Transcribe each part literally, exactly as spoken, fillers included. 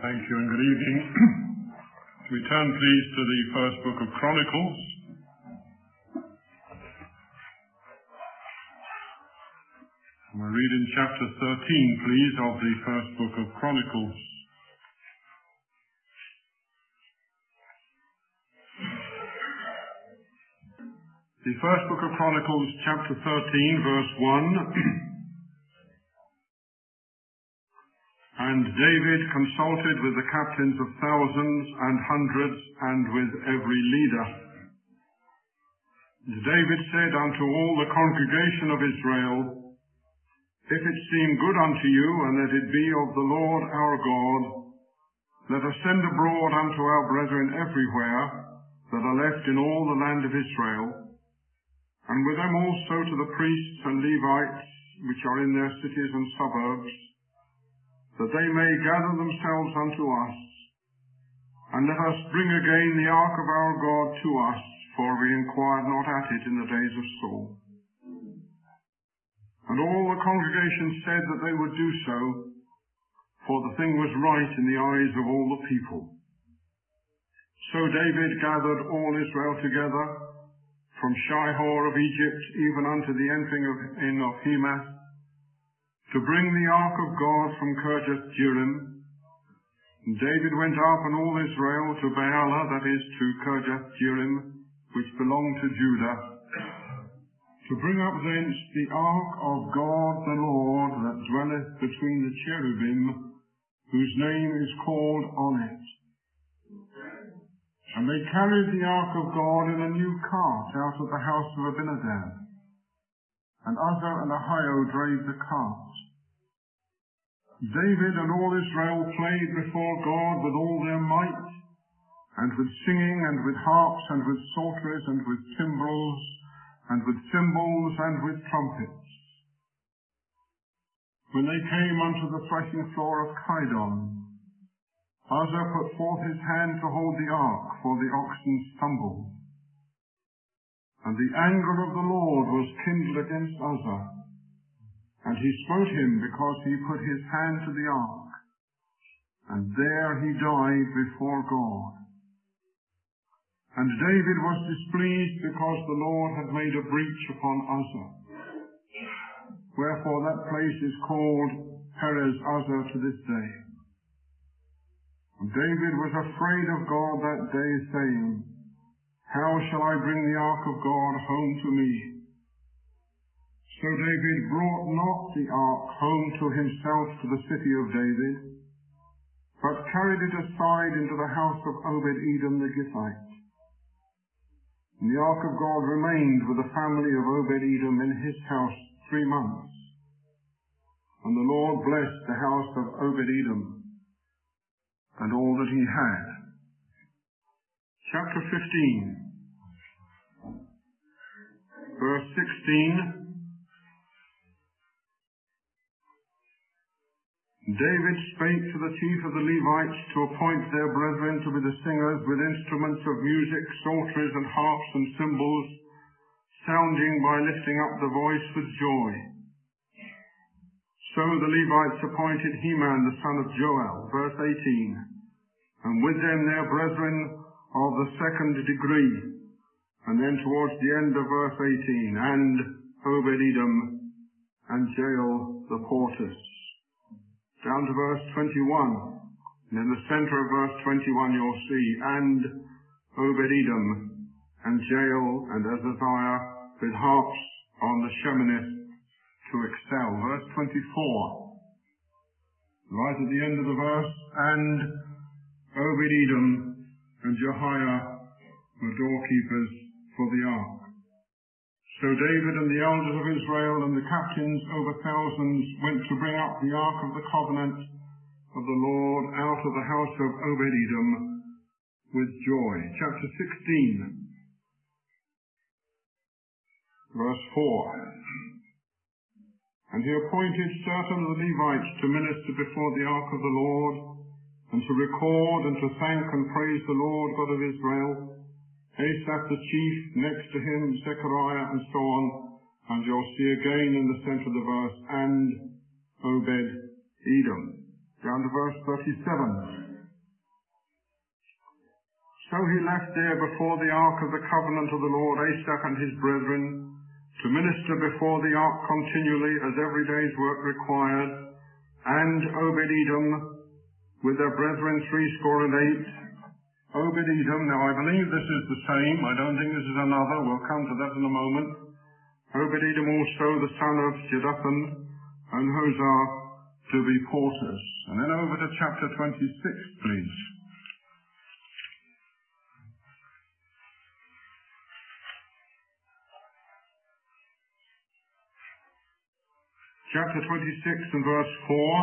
Thank you and good evening. We turn please to the first book of Chronicles. We'll read in chapter thirteen, please, of the first book of Chronicles. The first book of Chronicles, chapter thirteen, verse one. And David consulted with the captains of thousands and hundreds and with every leader. And David said unto all the congregation of Israel, If it seem good unto you, and that it be of the Lord our God, let us send abroad unto our brethren everywhere that are left in all the land of Israel, and with them also to the priests and Levites which are in their cities and suburbs, that they may gather themselves unto us, and let us bring again the ark of our God to us, for we inquired not at it in the days of Saul. And all the congregation said that they would do so, for the thing was right in the eyes of all the people. So David gathered all Israel together, from Shihor of Egypt even unto the entering of, in of Hemath, to bring the ark of God from Kirjath-jearim. And David went up and all Israel to Baalah, that is, to Kirjath-jearim, which belonged to Judah, to bring up thence the ark of God the Lord, that dwelleth between the cherubim, whose name is called on it. And they carried the ark of God in a new cart out of the house of Abinadab, and Uzzah and Ahio drave the cart. David and all Israel played before God with all their might, and with singing, and with harps, and with psalteries, and with timbrels, and with cymbals, and with trumpets. When they came unto the threshing floor of Kidon, Uzzah put forth his hand to hold the ark, for the oxen stumbled. And the anger of the Lord was kindled against Uzzah, and he smote him because he put his hand to the ark, and there he died before God. And David was displeased because the Lord had made a breach upon Uzzah. Wherefore that place is called Perez Uzzah to this day. And David was afraid of God that day, saying, How shall I bring the ark of God home to me? So David brought not the ark home to himself to the city of David, but carried it aside into the house of Obed-Edom the Gittite. And the ark of God remained with the family of Obed-Edom in his house three months. And the Lord blessed the house of Obed-Edom and all that he had. Chapter fifteen, verse sixteen. David spake to the chief of the Levites to appoint their brethren to be the singers with instruments of music, psalteries, and harps and cymbals, sounding by lifting up the voice with joy. So the Levites appointed Heman the son of Joel, verse eighteen, and with them their brethren of the second degree, and then towards the end of verse eighteen, and Obed-Edom and Jael the porters. Down to verse twenty-one, and in the center of verse twenty-one you'll see, and Obed-Edom and Jael and Azaziah with harps on the Sheminith to excel. Verse twenty-four, right at the end of the verse, and Obed-Edom and Jehiah were doorkeepers for the ark. So David and the elders of Israel and the captains over thousands went to bring up the ark of the covenant of the Lord out of the house of Obed-Edom with joy. Chapter sixteen, verse four. And he appointed certain of the Levites to minister before the ark of the Lord, and to record and to thank and praise the Lord God of Israel. Asaph the chief, next to him Zechariah, and so on. And you'll see again in the center of the verse, and Obed-Edom. Down to verse thirty-seven. So he left there before the ark of the covenant of the Lord Asaph and his brethren, to minister before the ark continually as every day's work required, and Obed-Edom with their brethren threescore and eight. Obed-Edom, now I believe this is the same, I don't think this is another, we'll come to that in a moment. Obed-Edom also the son of Jeduthun, and Hosah to be porters. And then over to chapter twenty-six, please. Chapter twenty-six and verse four.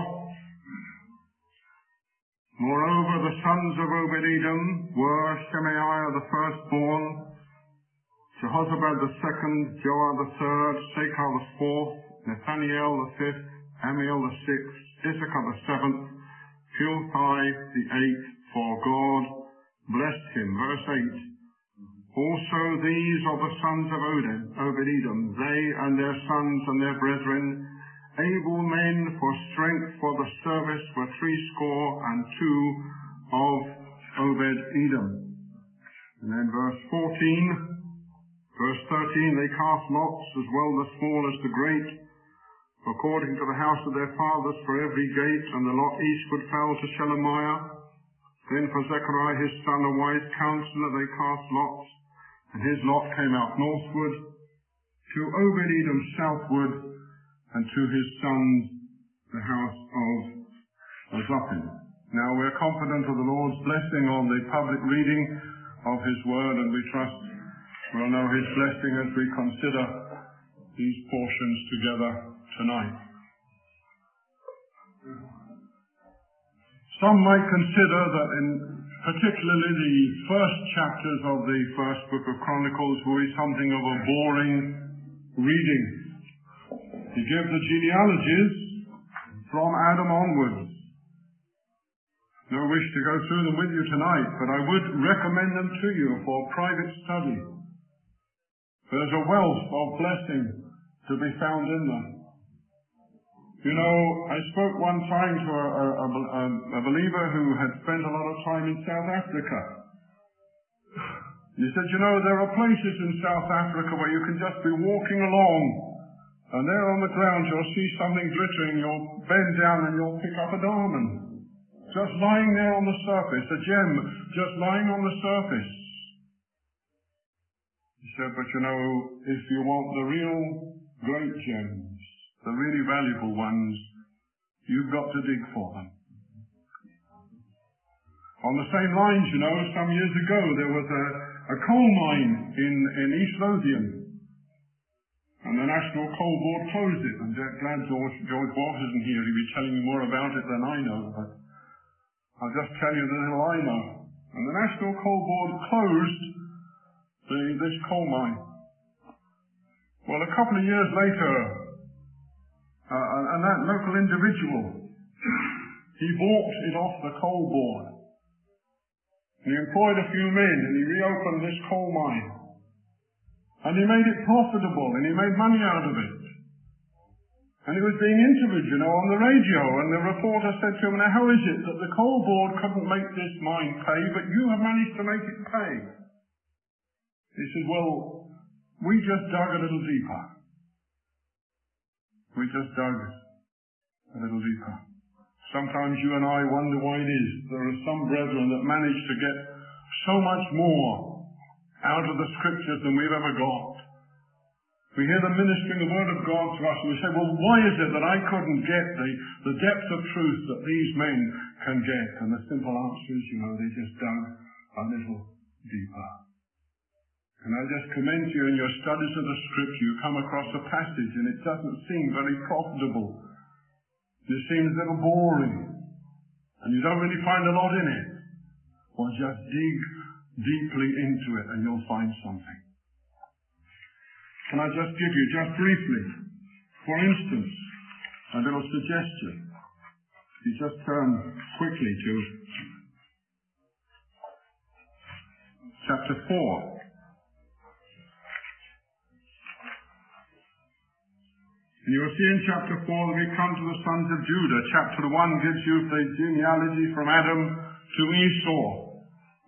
Moreover, the sons of Obed-Edom were Shemaiah the firstborn, Jehozabad the second, Joah the third, Sakar the fourth, Nathaniel the fifth, Amiel the sixth, Issachar the seventh, Philthai the eighth, for God blessed him. Verse eight. Also these are the sons of Obed-Edom, they and their sons and their brethren, able men for strength for the service, were threescore and two of Obed-Edom. And then verse fourteen, verse thirteen, they cast lots, as well the small as the great, according to the house of their fathers for every gate, and the lot eastward fell to Shelemiah. Then for Zechariah his son, a wise counselor, they cast lots, and his lot came out northward, to Obed-Edom southward, and to his sons the house of Azaphim. Now we're confident of the Lord's blessing on the public reading of his word, and we trust we'll know his blessing as we consider these portions together tonight. Some might consider that in particularly the first chapters of the first book of Chronicles will be something of a boring reading. He gives the genealogies from Adam onwards. No wish to go through them with you tonight, but I would recommend them to you for private study. There's a wealth of blessing to be found in them. You know, I spoke one time to a, a, a, a believer who had spent a lot of time in South Africa. He said, you know, there are places in South Africa where you can just be walking along, and there on the ground you'll see something glittering, you'll bend down and you'll pick up a diamond. Just lying there on the surface, a gem just lying on the surface. He said, but you know, if you want the real great gems, the really valuable ones, you've got to dig for them. On the same lines, you know, some years ago there was a, a coal mine in, in East Lothian, and the National Coal Board closed it. I'm glad George, George Borges isn't here. He'll be telling you more about it than I know, but I'll just tell you the little I know. And the National Coal Board closed the, this coal mine. Well, a couple of years later, uh, and that local individual, he bought it off the coal board. He employed a few men and he reopened this coal mine. And he made it profitable and he made money out of it. And he was being interviewed, you know, on the radio, and the reporter said to him, now how is it that the coal board couldn't make this mine pay, but you have managed to make it pay? He said, well, we just dug a little deeper. We just dug a little deeper. Sometimes you and I wonder why it is. There are some brethren that manage to get so much more out of the scriptures than we've ever got. We hear them ministering the word of God to us, and we say, well, why is it that I couldn't get the, the depth of truth that these men can get? And the simple answer is, you know, they just dug a little deeper. And I just commend you in your studies of the scripture, you come across a passage and it doesn't seem very profitable. It seems a little boring, and you don't really find a lot in it. Well, just dig deeply into it and you'll find something. Can I just give you, just briefly, for instance, a little suggestion? You just turn quickly to chapter four. And you will see in chapter four that we come to the sons of Judah. Chapter one gives you the genealogy from Adam to Esau.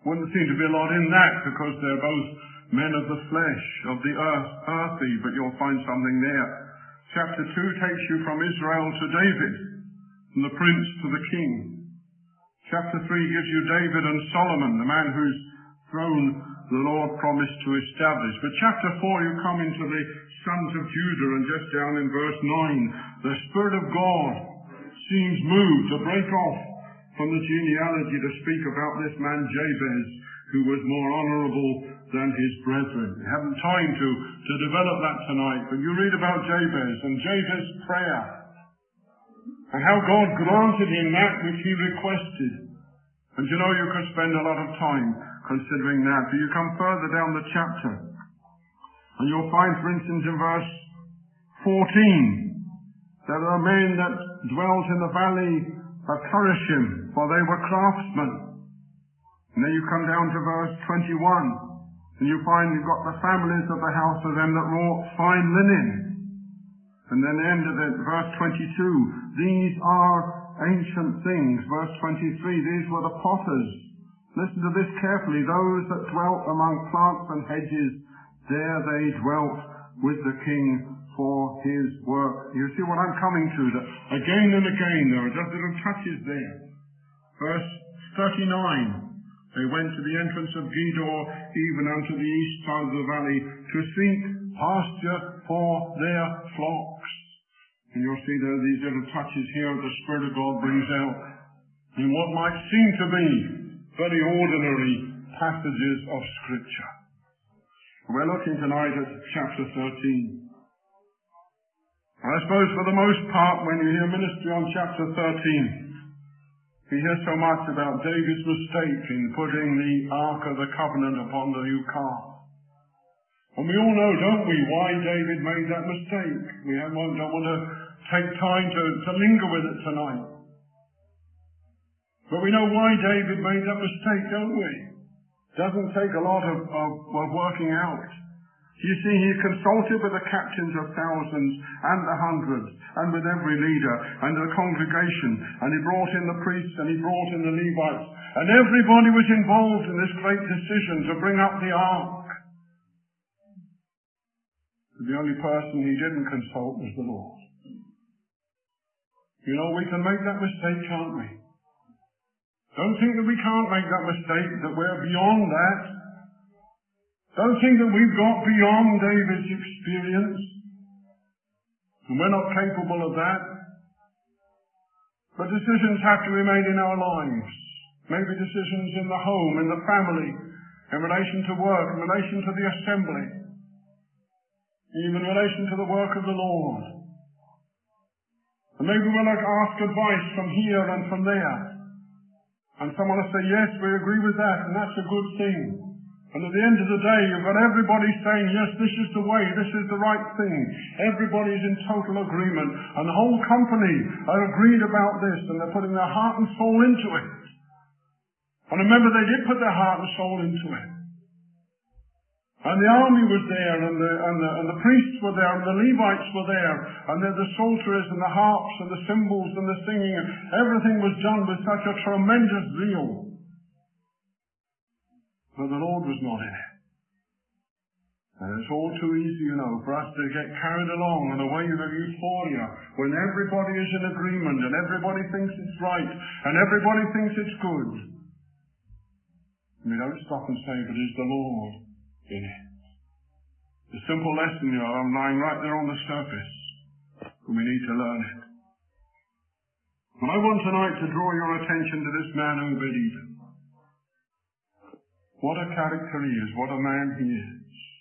Wouldn't seem to be a lot in that, because they're both men of the flesh, of the earth, earthy, but you'll find something there. Chapter two takes you from Israel to David, from the prince to the king. Chapter three gives you David and Solomon, the man whose throne the Lord promised to establish. But chapter four, you come into the sons of Judah, and just down in verse nine, the Spirit of God seems moved to break off from the genealogy to speak about this man Jabez, who was more honorable than his brethren. We haven't time to, to develop that tonight, but you read about Jabez and Jabez's prayer, and how God granted him that which he requested. And you know, you could spend a lot of time considering that. But you come further down the chapter, and you'll find, for instance, in verse fourteen, that there are men that dwelt in the valley of Kerishim, for they were craftsmen. And then you come down to verse twenty-one, and you find you've got the families of the house of them that wrought fine linen. And then the end of it, verse twenty-two, these are ancient things. Verse twenty-three, these were the potters. Listen to this carefully. Those that dwelt among plants and hedges, there they dwelt with the king for his work. You see what I'm coming to? That again and again there are just little touches there. Verse thirty-nine, they went to the entrance of Gedor, even unto the east side of the valley, to seek pasture for their flocks. And you'll see there are these little touches here the Spirit of God brings out in what might seem to be very ordinary passages of Scripture. We're looking tonight at chapter thirteen. I suppose for the most part, when you hear ministry on chapter thirteen, we hear so much about David's mistake in putting the Ark of the Covenant upon the new calf. And we all know, don't we, why David made that mistake. We don't want to take time to, to linger with it tonight. But we know why David made that mistake, don't we? Doesn't take a lot of, of, of working out. You see, he consulted with the captains of thousands and the hundreds, and with every leader and the congregation, and he brought in the priests and he brought in the Levites, and everybody was involved in this great decision to bring up the ark. The only person he didn't consult was the Lord. You know, we can make that mistake, can't we? Don't think that we can't make that mistake, that we're beyond that. Don't think that we've got beyond David's experience, and we're not capable of that. But decisions have to be made in our lives. Maybe decisions in the home, in the family, in relation to work, in relation to the assembly, even in relation to the work of the Lord. And maybe we'll ask advice from here and from there. And someone will say, yes, we agree with that, and that's a good thing. And at the end of the day, you've got everybody saying, yes, this is the way, this is the right thing. Everybody's in total agreement. And the whole company are agreed about this, and they're putting their heart and soul into it. And remember, they did put their heart and soul into it. And the army was there, and the, and the, and the priests were there, and the Levites were there, and the, the psalteries and the harps and the cymbals and the singing, and everything was done with such a tremendous zeal. But the Lord was not in it. And it's all too easy, you know, for us to get carried along in a wave of euphoria when everybody is in agreement and everybody thinks it's right and everybody thinks it's good. And we don't stop and say, but is the Lord in it? The simple lesson, you know, I'm lying right there on the surface, and we need to learn it. And I want tonight to draw your attention to this man Obed-Edom. What a character he is, what a man he is.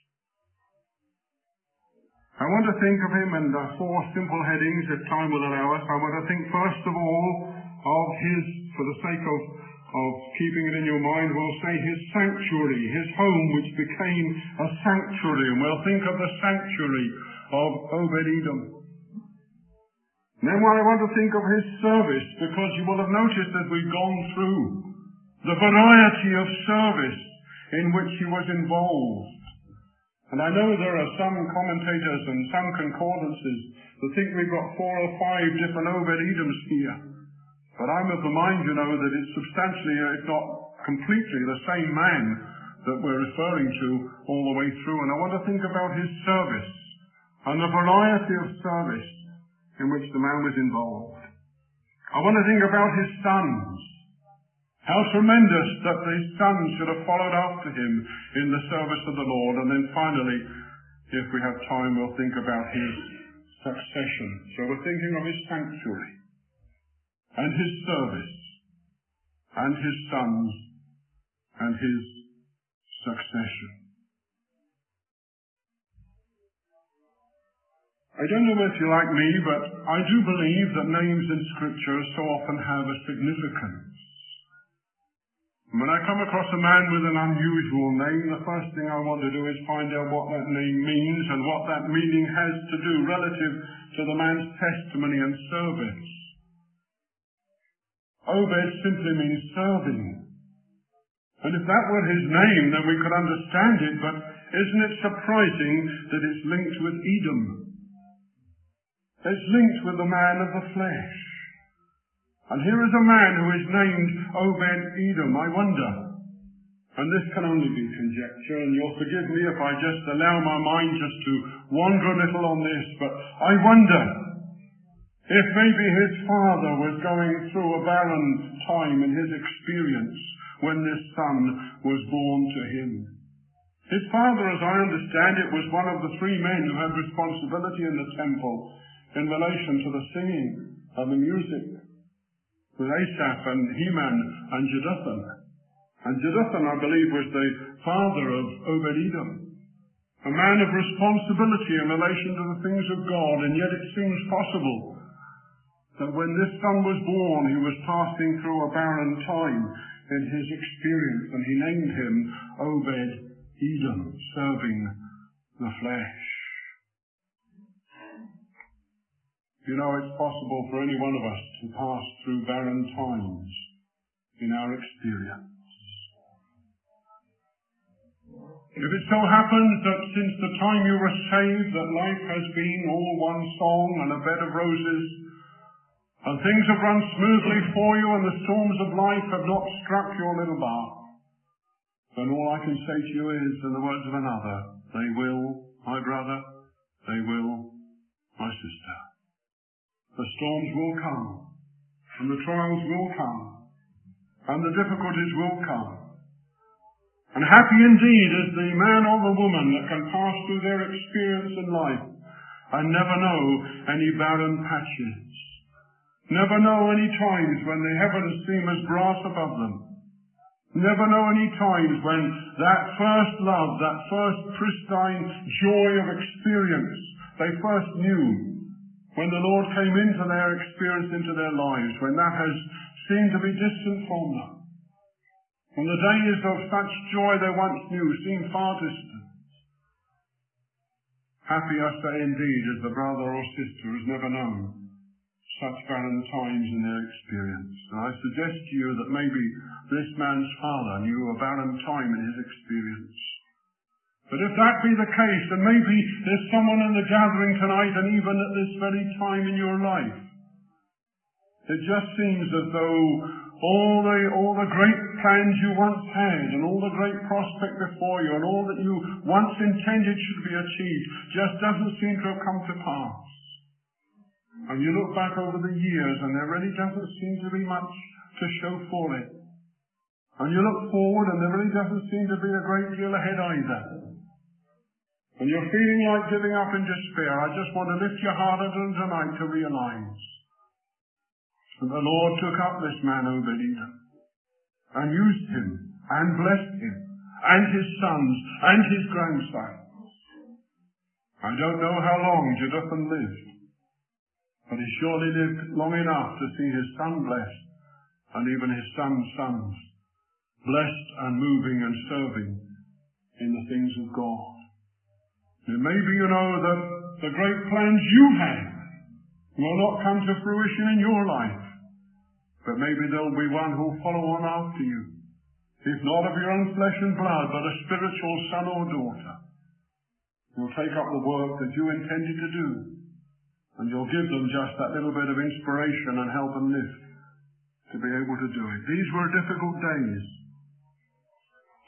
I want to think of him in the four simple headings, if time will allow us. I want to think first of all of his, for the sake of of keeping it in your mind, we'll say his sanctuary, his home which became a sanctuary, and we'll think of the sanctuary of Obed-Edom. And then I want to think of his service, because you will have noticed as we've gone through the variety of service in which he was involved. And I know there are some commentators and some concordances that think we've got four or five different Obed-Edoms here. But I'm of the mind, you know, that it's substantially, if not completely the same man that we're referring to all the way through. And I want to think about his service and the variety of service in which the man was involved. I want to think about his sons. How tremendous that his sons should have followed after him in the service of the Lord. And then finally, if we have time, we'll think about his succession. So we're thinking of his sanctuary and his service and his sons and his succession. I don't know if you're like me, but I do believe that names in Scripture so often have a significance. When I come across a man with an unusual name, the first thing I want to do is find out what that name means and what that meaning has to do relative to the man's testimony and service. Obed simply means serving. And if that were his name, then we could understand it, but isn't it surprising that it's linked with Edom? It's linked with the man of the flesh. And here is a man who is named Obed-Edom. I wonder, and this can only be conjecture, and you'll forgive me if I just allow my mind just to wander a little on this, but I wonder if maybe his father was going through a barren time in his experience when this son was born to him. His father, as I understand it, was one of the three men who had responsibility in the temple in relation to the singing and the music, with Asaph and Heman and Jeduthun. And Jeduthun, I believe, was the father of Obed-Edom, a man of responsibility in relation to the things of God, and yet it seems possible that when this son was born, he was passing through a barren time in his experience, and he named him Obed-Edom, serving the flesh. You know, it's possible for any one of us to pass through barren times in our experience. If it so happens that since the time you were saved that life has been all one song and a bed of roses, and things have run smoothly for you and the storms of life have not struck your little bark, then all I can say to you is, in the words of another, they will, my brother, they will, my sister. The storms will come, and the trials will come, and the difficulties will come. And happy indeed is the man or the woman that can pass through their experience in life and never know any barren patches, never know any times when the heavens seem as brass above them, never know any times when that first love, that first pristine joy of experience they first knew, when the Lord came into their experience, into their lives, when that has seemed to be distant from them. When the days of such joy they once knew seem far distant. Happy, I say indeed, is the brother or sister who has never known such barren times in their experience. And I suggest to you that maybe this man's father knew a barren time in his experience. But if that be the case, then maybe there's someone in the gathering tonight, and even at this very time in your life, it just seems as though all the all the great plans you once had, and all the great prospect before you, and all that you once intended should be achieved, just doesn't seem to have come to pass. And you look back over the years, and there really doesn't seem to be much to show for it. And you look forward, and there really doesn't seem to be a great deal ahead either. And you're feeling like giving up in despair. I just want to lift your heart a little tonight to realize that the Lord took up this man Obed-Edom and used him and blessed him and his sons and his grandsons. I don't know how long Jeduthun lived, but he surely lived long enough to see his son blessed and even his son's sons blessed and moving and serving in the things of God. It may be, you know, that the great plans you have will not come to fruition in your life, but maybe there'll be one who'll follow on after you, if not of your own flesh and blood, but a spiritual son or daughter. You'll take up the work that you intended to do, and you'll give them just that little bit of inspiration and help and lift to be able to do it. These were difficult days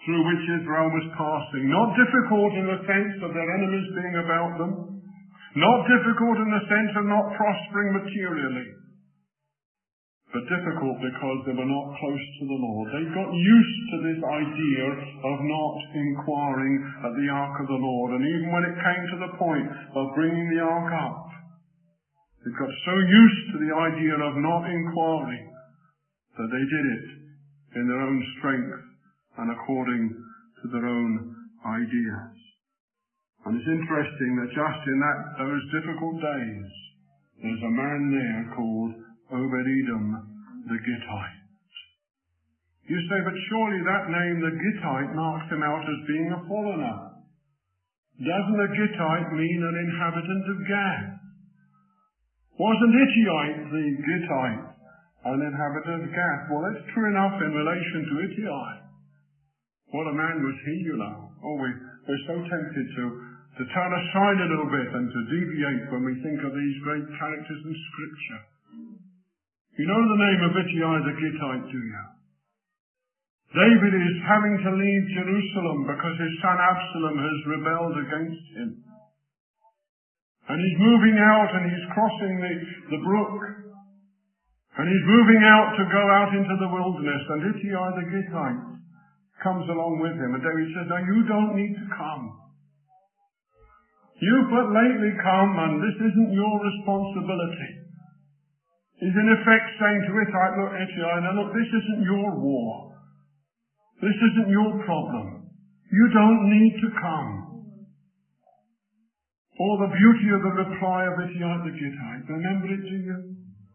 through which Israel was passing. Not difficult in the sense of their enemies being about them. Not difficult in the sense of not prospering materially. But difficult because they were not close to the Lord. They got used to this idea of not inquiring at the ark of the Lord. And even when it came to the point of bringing the ark up, they got so used to the idea of not inquiring that they did it in their own strength and according to their own ideas. And it's interesting that just in that those difficult days, there's a man there called Obed-Edom the Gittite. You say, but surely that name, the Gittite, marks him out as being a foreigner. Doesn't a Gittite mean an inhabitant of Gath? Wasn't Ittai the Gittite an inhabitant of Gath? Well, that's true enough in relation to Ittai. What a man was he, you know. Oh, we, we're so tempted to, to turn aside a little bit and to deviate when we think of these great characters in Scripture. You know the name of Ittai the Gittite, do you? David is having to leave Jerusalem because his son Absalom has rebelled against him. And he's moving out and he's crossing the, the brook. And he's moving out to go out into the wilderness. And Ittai the Gittite comes along with him. And David says, no, you don't need to come. You've but lately come and this isn't your responsibility. He's in effect saying to Ittai, look, Ittai, now look, this isn't your war. This isn't your problem. You don't need to come. Or the beauty of the reply of Ittai the Gittite. Remember it, do you?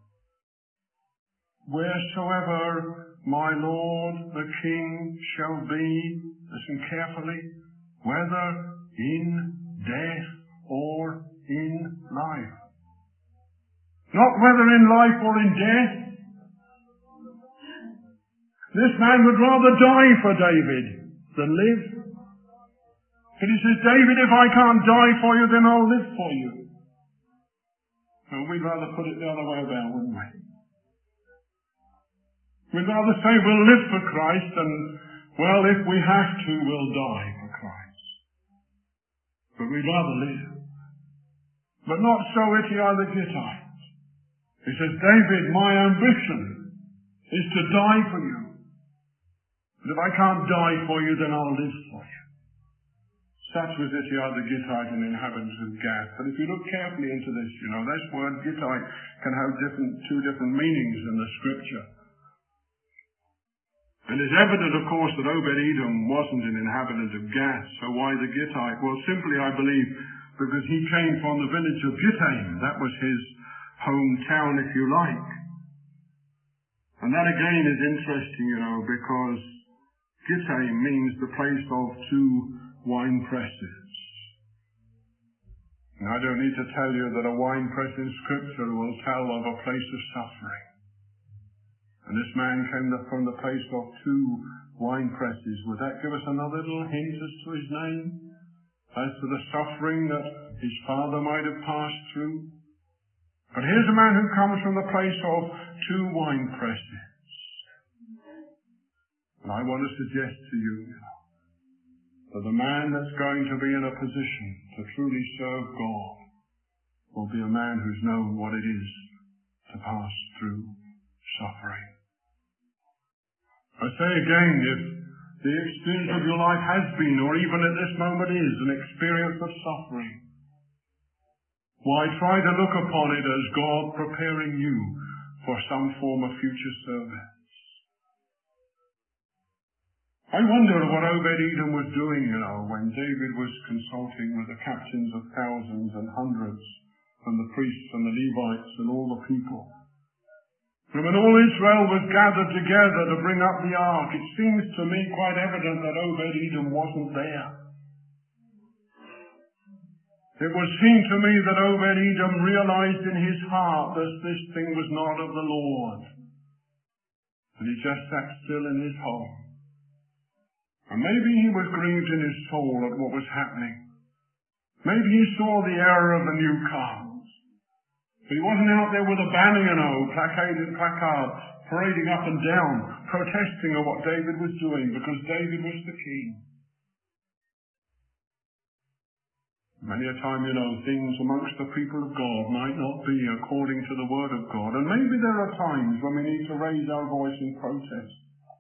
Wheresoever my Lord the King shall be, listen carefully, whether in death or in life. Not whether in life or in death. This man would rather die for David than live. But he says, David, if I can't die for you, then I'll live for you. Well, we'd rather put it the other way about, wouldn't we? We'd rather say we'll live for Christ and, well, if we have to, we'll die for Christ. But we'd rather live. But not so Ittai the Gittite. He says, David, my ambition is to die for you. But if I can't die for you, then I'll live for you. Such was Ittai the Gittite, an inhabitant of Gath. But if you look carefully into this, you know, this word Gittite can have different, two different meanings in the Scripture. And it's evident, of course, that Obed-Edom wasn't an inhabitant of Gath. So why the Gittite? Well, simply, I believe, because he came from the village of Gittaim. That was his hometown, if you like. And that again is interesting, you know, because Gittaim means the place of two wine presses. And I don't need to tell you that a wine press in Scripture will tell of a place of suffering. And this man came from the place of two wine presses. Would that give us another little hint as to his name? As to the suffering that his father might have passed through? But here's a man who comes from the place of two wine presses. And I want to suggest to you, you know, that the man that's going to be in a position to truly serve God will be a man who's known what it is to pass through suffering. I say again, if the experience of your life has been, or even at this moment is, an experience of suffering, why try to look upon it as God preparing you for some form of future service? I wonder what Obed-Edom was doing, you know, when David was consulting with the captains of thousands and hundreds, and the priests and the Levites and all the people. And when all Israel was gathered together to bring up the ark, it seems to me quite evident that Obed-Edom wasn't there. It would seem to me that Obed-Edom realized in his heart that this thing was not of the Lord. And he just sat still in his home. And maybe he was grieved in his soul at what was happening. Maybe he saw the error of the new calves. But he wasn't out there with a banner, you know, placarded placard, parading up and down, protesting at what David was doing, because David was the king. Many a time, you know, things amongst the people of God might not be according to the word of God. And maybe there are times when we need to raise our voice in protest.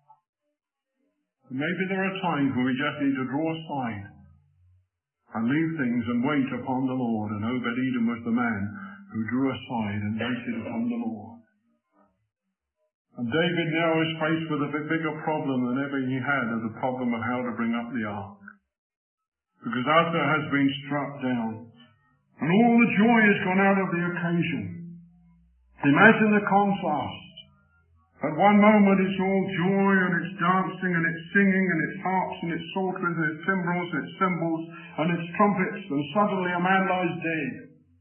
Maybe there are times when we just need to draw aside and leave things and wait upon the Lord. And Obed-Edom was the man who drew aside and waited upon the Lord. And David now is faced with a bit bigger problem than ever he had, of the problem of how to bring up the ark. Because Uzzah has been struck down, and all the joy has gone out of the occasion. Imagine the contrast. At one moment it's all joy, and it's dancing, and it's singing, and it's harps, and it's psalteries, and it's timbrels, and it's cymbals, and it's trumpets, and suddenly a man lies dead.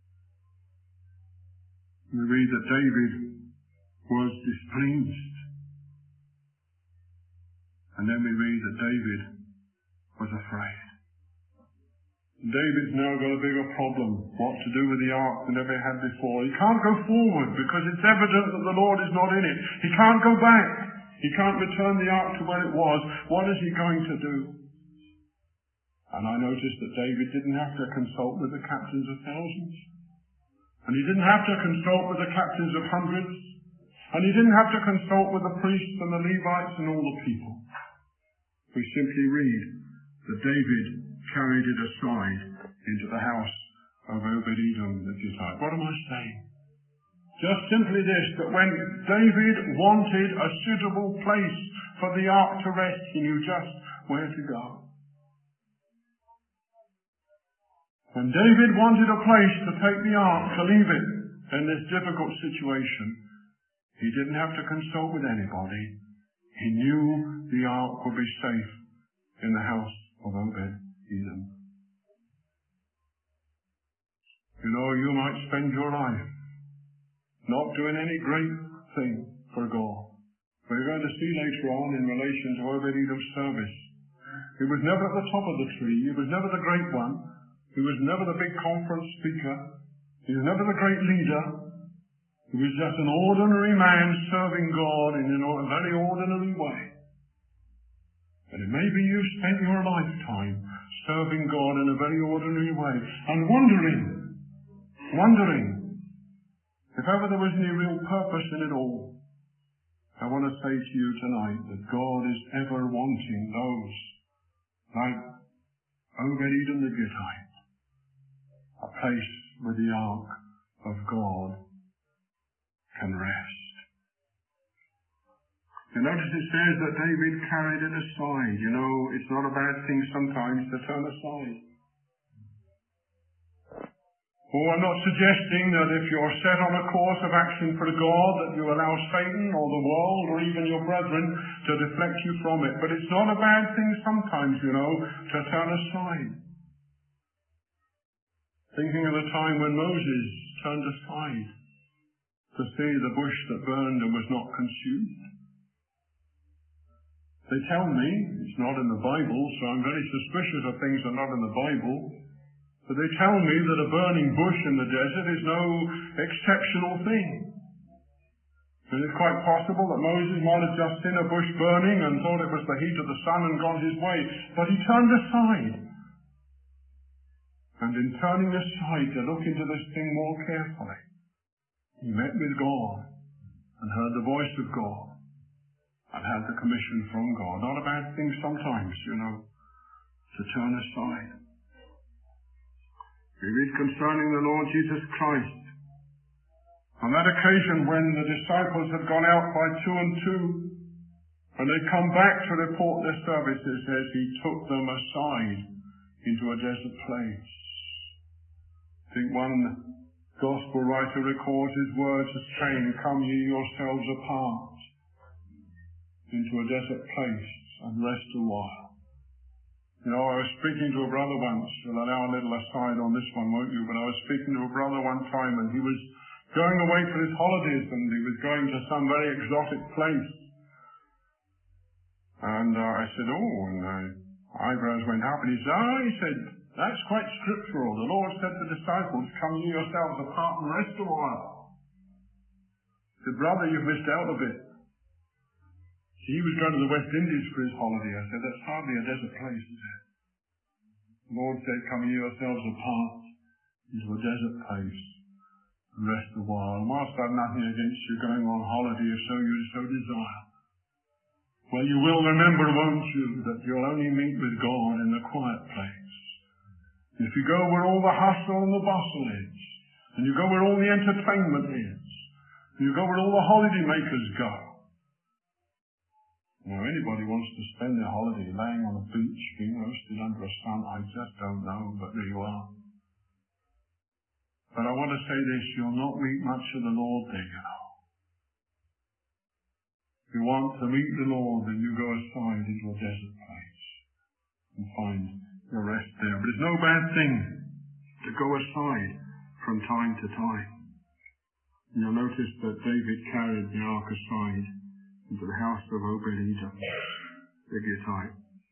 We read that David was displeased. And then we read that David was afraid. David's now got a bigger problem, what to do with the ark than ever he had before. He can't go forward because it's evident that the Lord is not in it. He can't go back. He can't return the ark to where it was. What is he going to do? And I noticed that David didn't have to consult with the captains of thousands. And he didn't have to consult with the captains of hundreds. And he didn't have to consult with the priests and the Levites and all the people. We simply read that David carried it aside into the house of Obed-Edom the Gittite. What am I saying? Just simply this, that when David wanted a suitable place for the ark to rest, he knew just where to go. When David wanted a place to take the ark, to leave it in this difficult situation, he didn't have to consult with anybody. He knew the ark would be safe in the house of Obed-Edom. You know, you might spend your life not doing any great thing for God. We're going to see later on in relation to Obed-Edom's service. He was never at the top of the tree. He was never the great one. He was never the big conference speaker. He was never the great leader. He was just an ordinary man serving God in a very ordinary way. And it may be you've spent your lifetime serving God in a very ordinary way and wondering, wondering if ever there was any real purpose in it all. I want to say to you tonight that God is ever wanting those like Obed-Edom the Gittite, a place where the ark of God can rest. You notice it says that David carried it aside. You know, it's not a bad thing sometimes to turn aside. Oh, I'm not suggesting that if you're set on a course of action for God that you allow Satan or the world or even your brethren to deflect you from it. But it's not a bad thing sometimes, you know, to turn aside. Thinking of the time when Moses turned aside to see the bush that burned and was not consumed. They tell me, it's not in the Bible, so I'm very suspicious of things that are not in the Bible, but they tell me that a burning bush in the desert is no exceptional thing. And it's quite possible that Moses might have just seen a bush burning and thought it was the heat of the sun and gone his way, but he turned aside. And in turning aside to look into this thing more carefully, he met with God and heard the voice of God and had the commission from God. Not a bad thing sometimes, you know, to turn aside. We read concerning the Lord Jesus Christ. On that occasion when the disciples had gone out by two and two, and they come back to report their services, as he took them aside into a desert place. I think one gospel writer records his words as saying, "Come ye yourselves apart into a desert place and rest a while." You know, I was speaking to a brother once. You'll allow a little aside on this one, won't you? But I was speaking to a brother one time, and he was going away for his holidays, and he was going to some very exotic place. And uh, I said, oh, and uh, eyebrows went up, and he said, oh, he said, that's quite scriptural. The Lord said to the disciples, come ye yourselves apart and rest a while. I said, brother, you've missed out a bit. He was going to the West Indies for his holiday. I said, that's hardly a desert place, is it? The Lord said, come ye yourselves apart into a desert place and rest a while. And whilst I've nothing against you going on holiday if so you so desire, well, you will remember, won't you, that you'll only meet with God in the quiet place. If you go where all the hustle and the bustle is, and you go where all the entertainment is, and you go where all the holiday makers go. Now, anybody wants to spend their holiday laying on a beach, being roasted under a sun, I just don't know, but there you are. But I want to say this, you'll not meet much of the Lord there, you know. If you want to meet the Lord, then you go aside into a desert place and find your rest there. But it's no bad thing to go aside from time to time. And you'll notice that David carried the ark aside into the house of Obed-Edom. Big your type.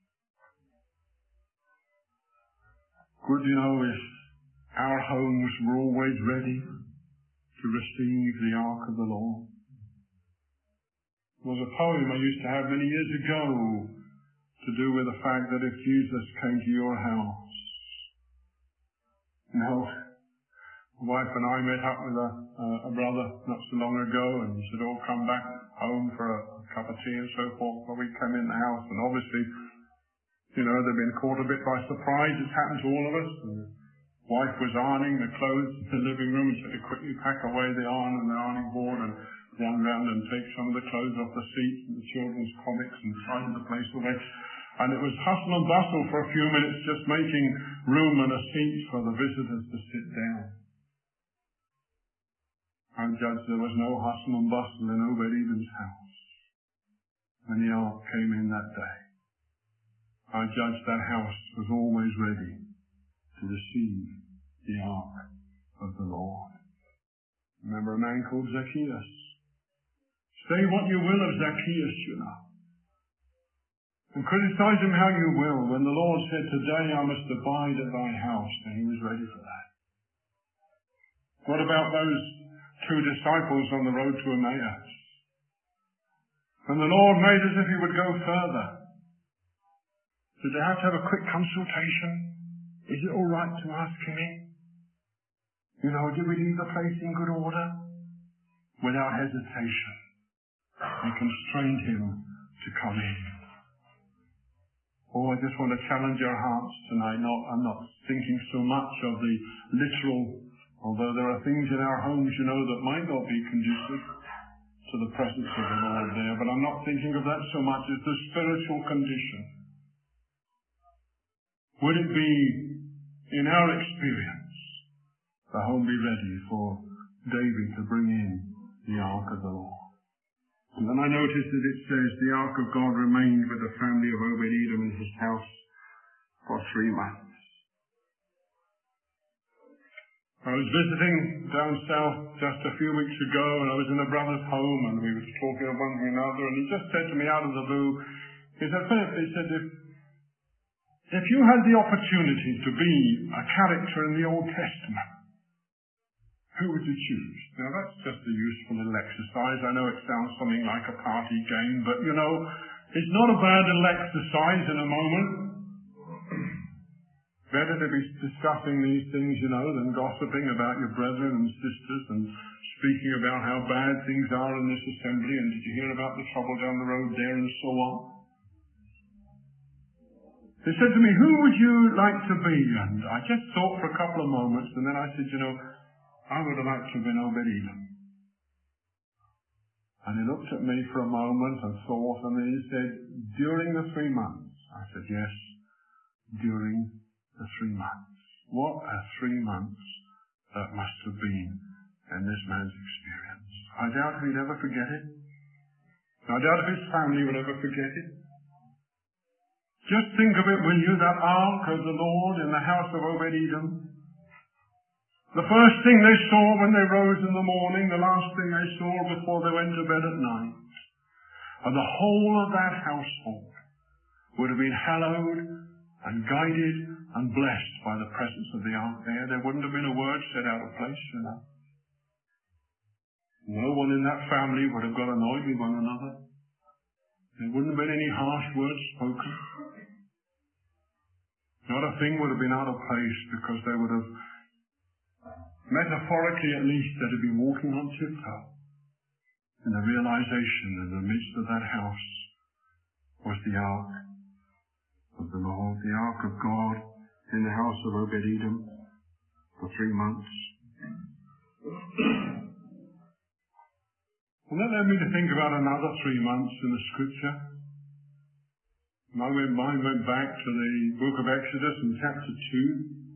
Good, you know, if our homes were always ready to receive the ark of the Lord. There was a poem I used to have many years ago to do with the fact that if Jesus came to your house, you know, my wife and I met up with a, uh, a brother not so long ago, and he said, oh, come back home for a, a cup of tea and so forth. Well, we came in the house, and obviously, you know, they'd been caught a bit by surprise. It's happened to all of us. And the wife was ironing the clothes in the living room, and she had to quickly pack away the iron and the ironing board and run round and take some of the clothes off the seats and the children's comics and frighten the place away. And it was hustle and bustle for a few minutes, just making room and a seat for the visitors to sit down. I judge there was no hustle and bustle in Obed-Edom's house when the ark came in that day. I judge that house was always ready to receive the ark of the Lord. Remember a man called Zacchaeus? Say what you will of Zacchaeus, you know, and criticize him how you will. When the Lord said, today I must abide at thy house, then he was ready for that. What about those two disciples on the road to Emmaus? When the Lord made as if he would go further, did they have to have a quick consultation? Is it all right to ask him in? You know, did we leave the place in good order? Without hesitation, they constrained him to come in. Oh, I just want to challenge our hearts tonight. Not, I'm not thinking so much of the literal, although there are things in our homes, you know, that might not be conducive to the presence of the Lord there, but I'm not thinking of that so much as the spiritual condition. Would it be, in our experience, the home be ready for David to bring in the ark of the Lord? And then I noticed that it says the ark of God remained with the family of Obed-Edom in his house for three months. I was visiting down south just a few weeks ago, and I was in a brother's home, and we were talking of one thing and another, and he just said to me out of the blue, he said, Philip, he said, if, if you had the opportunity to be a character in the Old Testament, who would you choose? Now that's just a useful little exercise. I know it sounds something like a party game, but you know, it's not a bad little exercise in a moment. Better to be discussing these things, you know, than gossiping about your brethren and sisters and speaking about how bad things are in this assembly, and did you hear about the trouble down the road there, and so on. They said to me, who would you like to be? And I just thought for a couple of moments, and then I said, you know, I would have liked to have been Obed-Edom. And he looked at me for a moment and thought, and then he said, during the three months. I said, yes, during the three months. What a three months that must have been in this man's experience. I doubt if he'd ever forget it. I doubt if his family would ever forget it. Just think of it, will you, that ark of the Lord in the house of Obed-Edom. The first thing they saw when they rose in the morning, the last thing they saw before they went to bed at night. And the whole of that household would have been hallowed and guided and blessed by the presence of the ark there. There wouldn't have been a word said out of place, you know. No one in that family would have got annoyed with one another. There wouldn't have been any harsh words spoken. Not a thing would have been out of place, because they would have, metaphorically at least, they'd have been walking on tiptoe in the realization in the midst of that house was the ark of the Lord, the ark of God in the house of Obed-Edom for three months. And that led me to think about another three months in the scripture. My mind went back to the book of Exodus in chapter two.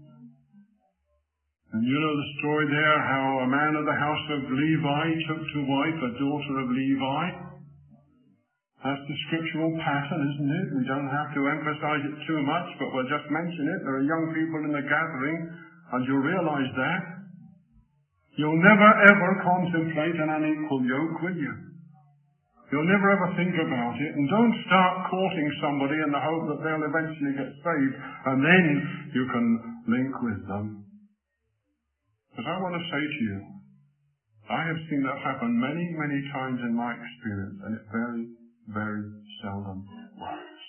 And you know the story there, how a man of the house of Levi took to wife a daughter of Levi. That's the scriptural pattern, isn't it? We don't have to emphasize it too much, but we'll just mention it. There are young people in the gathering, and you'll realize that. You'll never ever contemplate an unequal yoke, will you? You'll never ever think about it, and don't start courting somebody in the hope that they'll eventually get saved, and then you can link with them. But I want to say to you, I have seen that happen many, many times in my experience, and it very, very seldom works.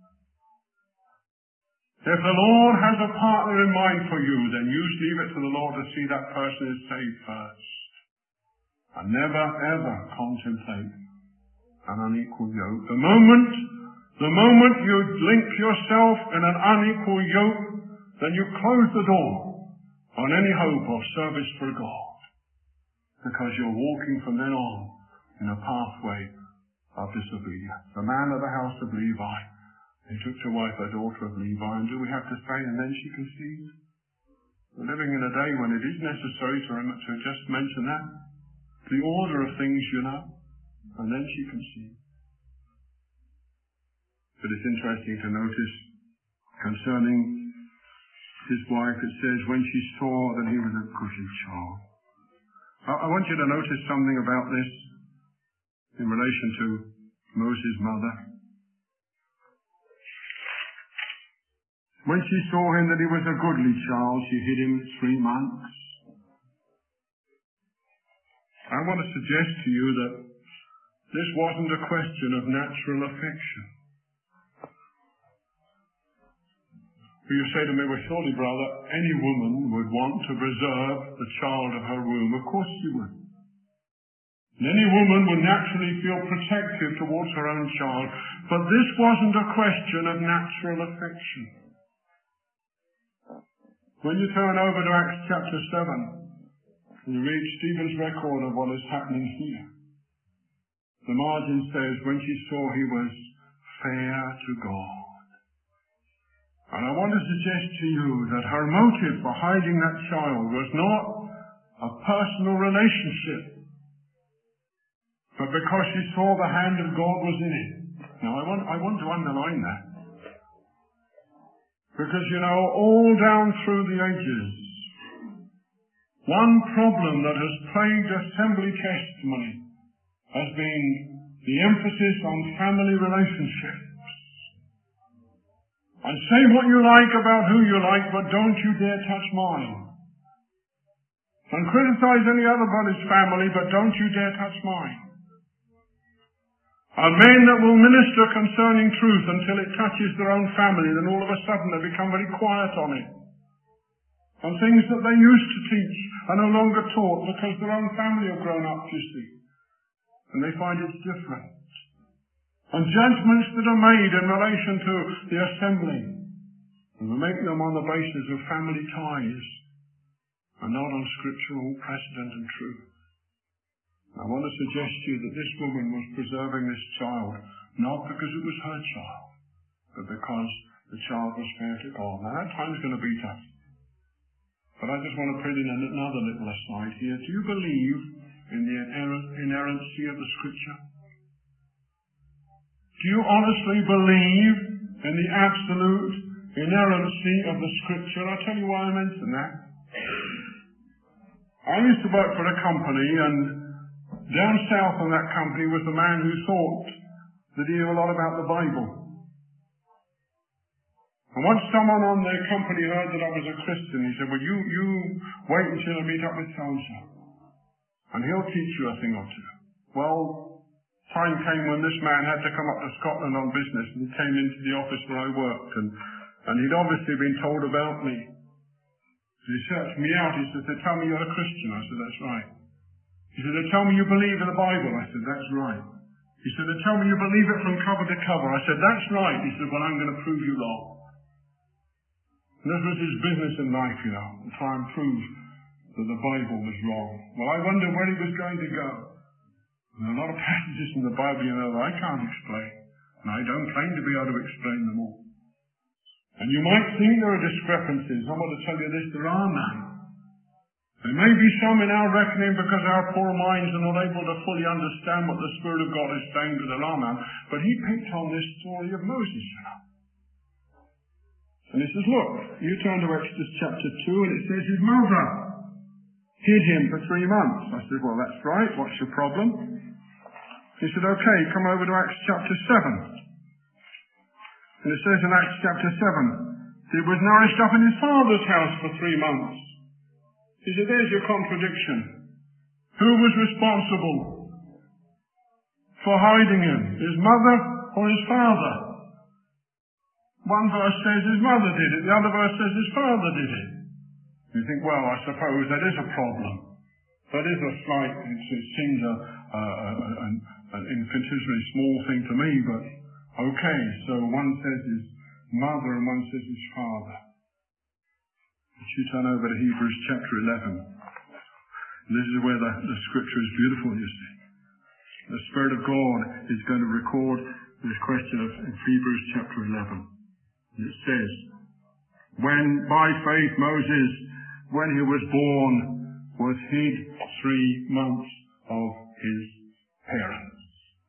If the Lord has a partner in mind for you, then you leave it to the Lord to see that person is saved first. And never, ever contemplate an unequal yoke. The moment, the moment you link yourself in an unequal yoke, then you close the door on any hope of service for God. Because you're walking from then on in a pathway of disobedience. The man of the house of Levi, he took to wife a daughter of Levi, and do we have to say, and then she conceived? We're living in a day when it is necessary to, to just mention that. The order of things, you know. And then she conceived. But it's interesting to notice concerning his wife, it says, when she saw that he was a goodly child. I, I want you to notice something about this in relation to Moses' mother. When she saw him that he was a goodly child, she hid him three months. I want to suggest to you that this wasn't a question of natural affection. You say to me, well, surely, brother, any woman would want to preserve the child of her womb. Of course she would. And any woman would naturally feel protective towards her own child. But this wasn't a question of natural affection. When you turn over to Acts chapter seven, and you read Stephen's record of what is happening here, the margin says, when she saw he was fair to God. And I want to suggest to you that her motive for hiding that child was not a personal relationship, but because she saw the hand of God was in it. Now I want, I want to underline that. Because, you know, all down through the ages, one problem that has plagued assembly testimony has been the emphasis on family relationships. And say what you like about who you like, but don't you dare touch mine. And criticize any other body's family, but don't you dare touch mine. And men that will minister concerning truth until it touches their own family, then all of a sudden they become very quiet on it. And things that they used to teach are no longer taught because their own family have grown up, you see. And they find it's different. And judgments that are made in relation to the assembly, and we make them on the basis of family ties and not on scriptural precedent and truth. I want to suggest to you that this woman was preserving this child not because it was her child, but because the child was fair to God. Now that time's going to be tough. But I just want to put in another little aside here. Do you believe in the inerrancy of the Scripture? Do you honestly believe in the absolute inerrancy of the Scripture? I'll tell you why I mention that. I used to work for a company, and down south in that company was a man who thought that he knew a lot about the Bible. And once someone on the company heard that I was a Christian, he said, well, you, you wait until I meet up with so-and-so, and he'll teach you a thing or two. Well, Time came when this man had to come up to Scotland on business, and he came into the office where I worked, and, and he'd obviously been told about me. So he searched me out. He said, "They tell me you're a Christian." I said, "That's right." He said, "They tell me you believe in the Bible." I said, "That's right." He said, "They tell me you believe it from cover to cover." I said, "That's right." He said, "Well, I'm going to prove you wrong." And this was his business in life, you know, to try and prove that the Bible was wrong. Well, I wondered where he was going to go. And there are a lot of passages in the Bible, you know, that I can't explain. And I don't claim to be able to explain them all. And you might think there are discrepancies. I want to tell you this, there are none. There may be some in our reckoning because our poor minds are not able to fully understand what the Spirit of God is saying to the lawman. But he picked on this story of Moses, you know. And he says, look, you turn to Exodus chapter two, and it says his mother hid him for three months. I said, well, that's right. What's your problem? He said, okay, come over to Acts chapter seven. And it says in Acts chapter seven, he was nourished up in his father's house for three months. He said, there's your contradiction. Who was responsible for hiding him? His mother or his father? One verse says his mother did it, the other verse says his father did it. You think, well, I suppose that is a problem. That is a slight, it seems a, a, a, an, an infinitesimally small thing to me, but okay, so one says his mother and one says his father. If you turn over to Hebrews chapter eleven, this is where the, the scripture is beautiful, you see. The Spirit of God is going to record this question of in Hebrews chapter eleven. And it says, when by faith Moses, when he was born, was hid three months of his parents.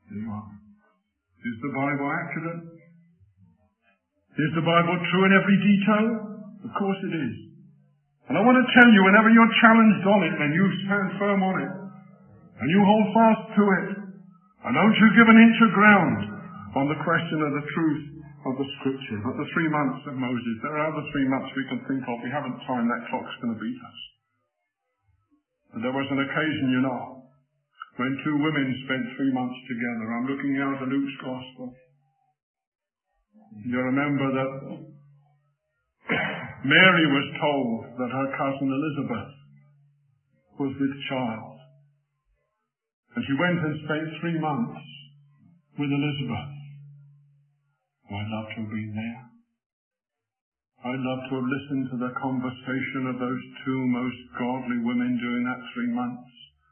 Is the Bible accurate? Is the Bible true in every detail? Of course it is. And I want to tell you, whenever you're challenged on it, then you stand firm on it. And you hold fast to it. And don't you give an inch of ground on the question of the truth of the Scripture. But the three months of Moses, there are other three months we can think of. We haven't time, that clock's going to beat us. But there was an occasion, you know, when two women spent three months together. I'm looking now at Luke's Gospel. You remember that Mary was told that her cousin Elizabeth was with child. And she went and spent three months with Elizabeth. I'd love to have been there. I'd love to have listened to the conversation of those two most godly women during that three months.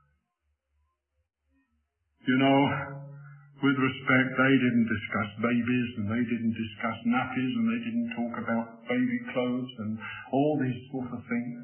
You know, with respect, they didn't discuss babies, and they didn't discuss nappies, and they didn't talk about baby clothes and all these sort of things.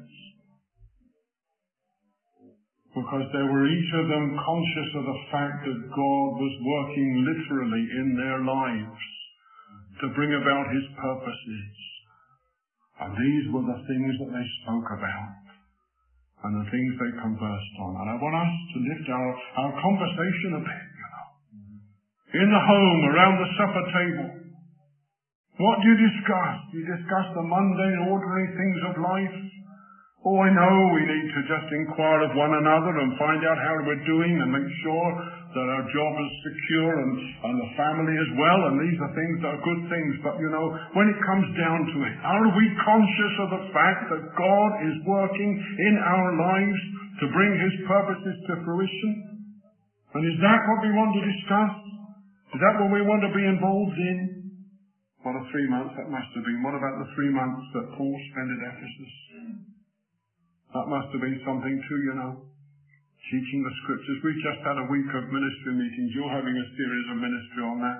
Because they were each of them conscious of the fact that God was working literally in their lives to bring about His purposes. And these were the things that they spoke about and the things they conversed on. And I want us to lift our, our conversation a bit, you know. In the home, around the supper table. What do you discuss? Do you discuss the mundane, ordinary things of life? Oh, I know we need to just inquire of one another and find out how we're doing and make sure that our job is secure and, and the family as well. And these are things that are good things. But, you know, when it comes down to it, are we conscious of the fact that God is working in our lives to bring His purposes to fruition? And is that what we want to discuss? Is that what we want to be involved in? What a three months that must have been. What about the three months that Paul spent at Ephesus? That must have been something too, you know. Teaching the Scriptures. We've just had a week of ministry meetings. You're having a series of ministry on that.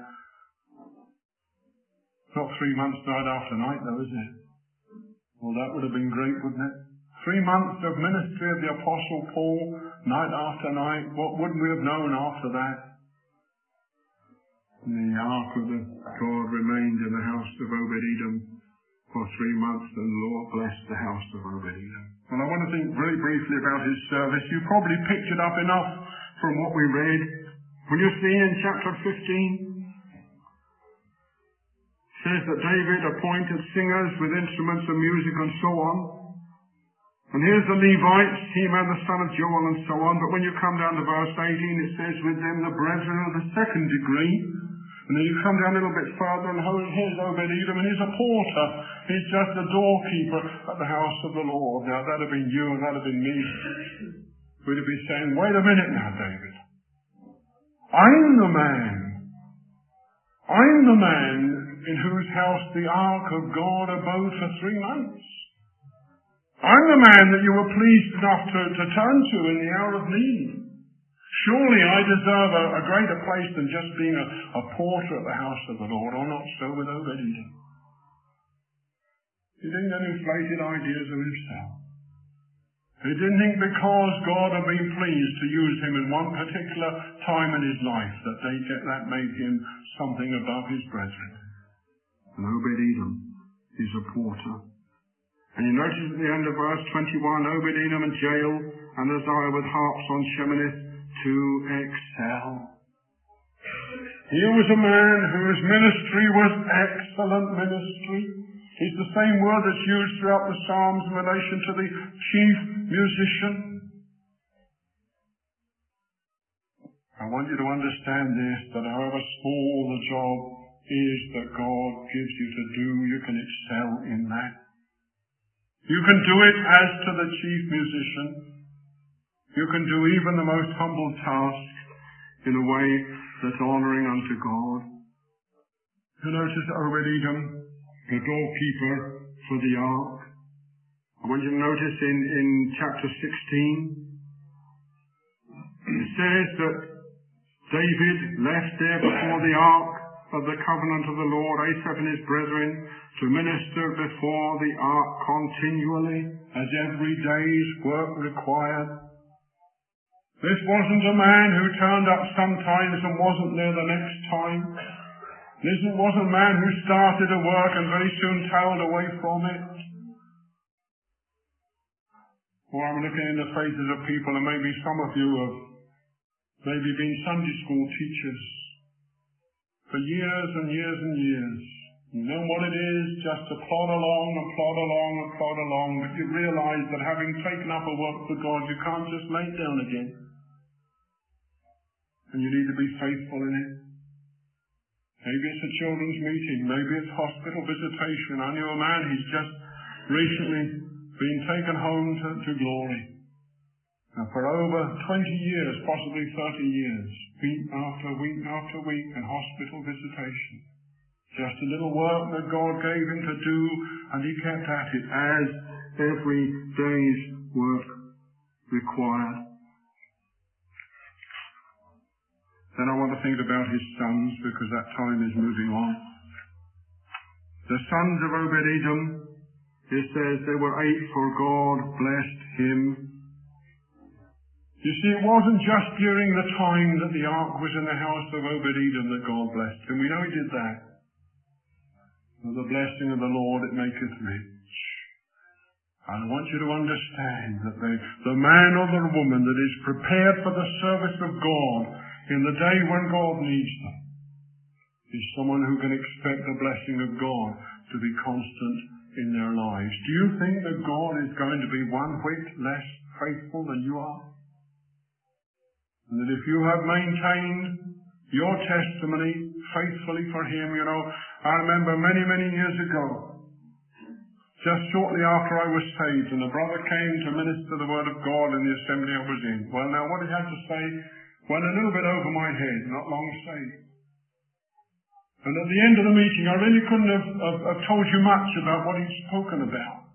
Not three months night after night, though, is it? Well, that would have been great, wouldn't it? Three months of ministry of the Apostle Paul, night after night. What wouldn't we have known after that? And the ark of the God remained in the house of Obed-Edom for three months, and the Lord blessed the house of Obed-Edom. And I want to think very briefly about his service. You probably picked it up enough from what we read. When you see in chapter fifteen, it says that David appointed singers with instruments of music and so on. And here's the Levites, Heman the son of Joel, and so on. But when you come down to verse eighteen, it says, with them the brethren of the second degree. And then you come down a little bit further, and here's Obed-Edom, and he's a porter. He's just a doorkeeper at the house of the Lord. Now, that'd have been you, and that'd have been me. We'd be saying, wait a minute now, David. I'm the man. I'm the man in whose house the ark of God abode for three months. I'm the man that you were pleased enough to, to turn to in the hour of need. Surely I deserve a, a greater place than just being a, a porter at the house of the Lord, or not so with Obed-Edom. He didn't get inflated ideas of himself. He didn't think because God had been pleased to use him in one particular time in his life that they get, that made him something above his brethren. And Obed-Edom is a porter. And you notice at the end of verse twenty-one, Obed-Edom and Jael and Uzziah with harps on Sheminith to excel. Here was a man whose ministry was excellent ministry. It's the same word that's used throughout the Psalms in relation to the chief musician. I want you to understand this, that however small the job is that God gives you to do, you can excel in that. You can do it as to the chief musician. You can do even the most humble task in a way that's honoring unto God. You notice Obed-Edom, the doorkeeper for the ark. I want you to notice in, in chapter sixteen, it says that David left there before the ark of the covenant of the Lord, Asaph and his brethren, to minister before the ark continually, as every day's work required. This wasn't a man who turned up sometimes and wasn't there the next time. This wasn't a man who started a work and very soon tailed away from it. Or I'm looking in the faces of people, and maybe some of you have maybe been Sunday school teachers for years and years and years. You know what it is, just to plod along and plod along and plod along, but you realize that having taken up a work for God, you can't just lay it down again. And you need to be faithful in it. Maybe it's a children's meeting, maybe it's hospital visitation. I knew a man, he's just recently been taken home to, to glory. Now for over twenty years, possibly thirty years, week after week after week in hospital visitation. Just a little work that God gave him to do, and he kept at it as every day's work required. Then I want to think about his sons, because that time is moving on. The sons of Obed-Edom, it says there were eight, for God blessed him. You see, it wasn't just during the time that the ark was in the house of Obed-Edom that God blessed him. We know he did that. With the blessing of the Lord, it maketh rich. And I want you to understand that the, the man or the woman that is prepared for the service of God in the day when God needs them is someone who can expect the blessing of God to be constant in their lives. Do you think that God is going to be one whit less faithful than you are? And that if you have maintained your testimony faithfully for him, you know, I remember many, many years ago, just shortly after I was saved, and a brother came to minister the word of God in the assembly I was in. Well, now what he had to say went a little bit over my head, not long saved. And at the end of the meeting, I really couldn't have, have, have told you much about what he'd spoken about.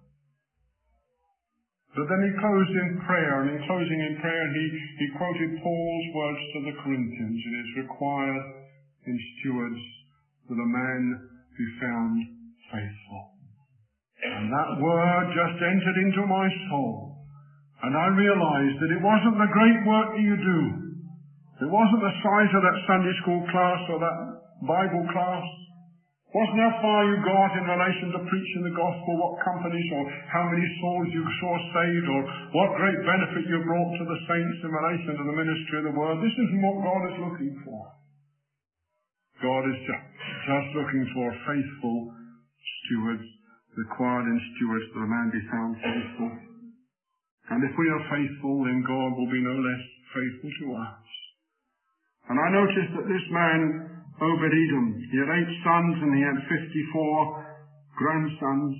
But then he closed in prayer, and in closing in prayer, he, he quoted Paul's words to the Corinthians: it is required in stewards that a man be found faithful. And that word just entered into my soul, and I realized that it wasn't the great work that you do. It wasn't the size of that Sunday school class or that Bible class. It wasn't how far you got in relation to preaching the gospel, what companies or how many souls you saw saved, or what great benefit you brought to the saints in relation to the ministry of the word. This isn't what God is looking for. God is just, just looking for faithful stewards, required in stewards that a man be found faithful. And if we are faithful, then God will be no less faithful to us. And I noticed that this man, Obed-Edom, he had eight sons and he had fifty-four grandsons.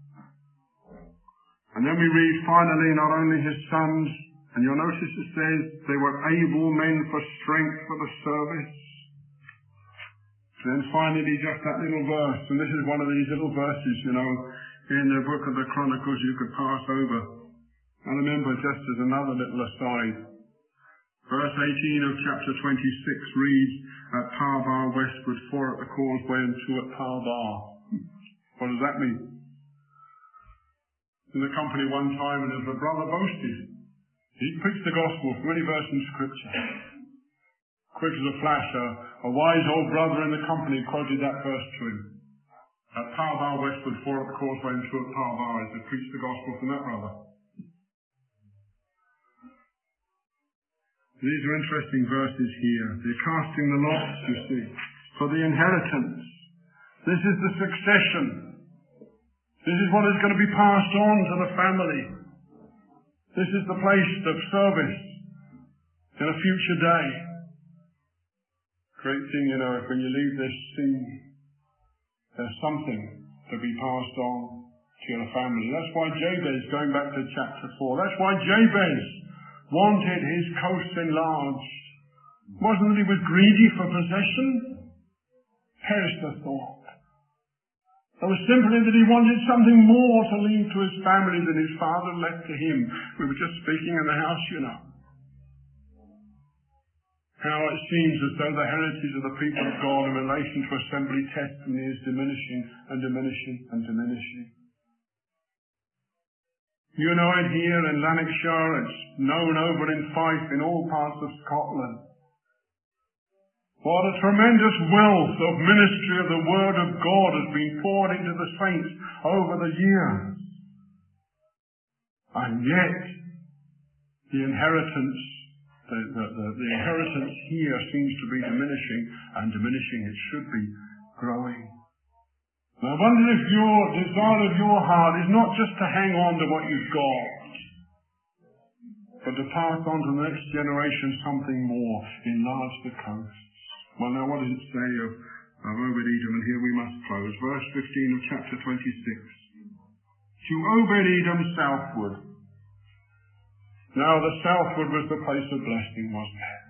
And then we read finally not only his sons, and you'll notice it says they were able men for strength for the service. And then finally just that little verse, and this is one of these little verses, you know, in the book of the Chronicles you could pass over. And remember, just as another little aside, verse eighteen of chapter twenty-six reads, at Parbar westward, four at the causeway and two at Parbar. What does that mean? In the company one time, and as a brother boasted, he preached the gospel from any verse in Scripture. Quick as a flash, a, a wise old brother in the company quoted that verse to him. At Parbar westward, four at the causeway and two at Parbar, as they preached the gospel from that brother. These are interesting verses here. They're casting the lots, you see, for the inheritance. This is the succession. This is what is going to be passed on to the family. This is the place of service in a future day. Great thing, you know, if when you leave this scene, there's something to be passed on to your family. That's why Jabez, going back to chapter four, that's why Jabez wanted his coast enlarged. Wasn't that he was greedy for possession? Perish the thought. It was simply that he wanted something more to leave to his family than his father left to him. We were just speaking in the house, you know. How it seems as though the heritage of the people of God in relation to assembly testimony is diminishing and diminishing and diminishing. You know it here in Lanarkshire, it's known over in Fife, in all parts of Scotland. What a tremendous wealth of ministry of the Word of God has been poured into the saints over the years. And yet, the inheritance, the, the, the, the inheritance here seems to be diminishing and diminishing. It should be growing. And I wonder if your desire of your heart is not just to hang on to what you've got, but to pass on to the next generation something more, enlarge the coast. Well, now what does it say of, of Obed-Edom? And here we must close. Verse fifteen of chapter twenty-six. To Obed-Edom southward. Now the southward was the place of blessing, wasn't it?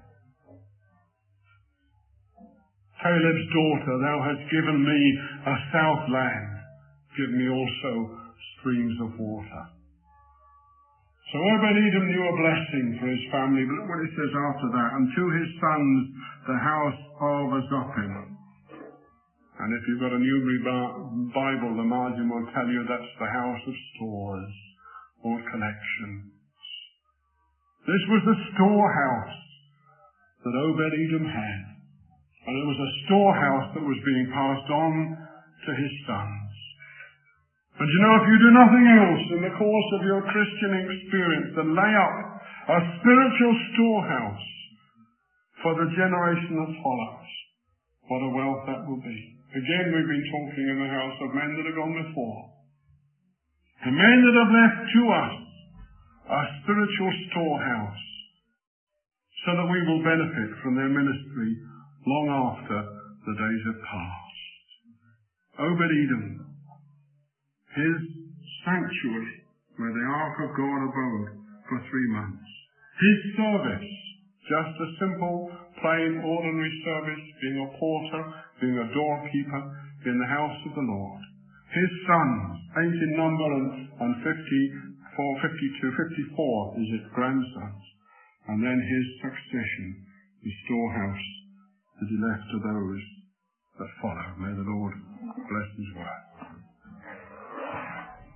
Caleb's daughter, thou hast given me a south land. Give me also streams of water. So Obed-Edom knew a blessing for his family, but look what it says after that. And to his sons, the house of Azophim. And if you've got a New Bible, the margin will tell you that's the house of stores or collections. This was the storehouse that Obed-Edom had. And it was a storehouse that was being passed on to his sons. And you know, if you do nothing else in the course of your Christian experience than lay up a spiritual storehouse for the generation that follows, what a wealth that will be. Again, we've been talking in the house of men that have gone before. The men that have left to us a spiritual storehouse so that we will benefit from their ministry long after the days have passed. Obed-Edom, his sanctuary, where the ark of God abode for three months. His service, just a simple, plain, ordinary service, being a porter, being a doorkeeper in the house of the Lord. His sons, eight in number and, and fifty-four, fifty-two, fifty-four is his grandsons. And then his succession, the storehouse that he left to those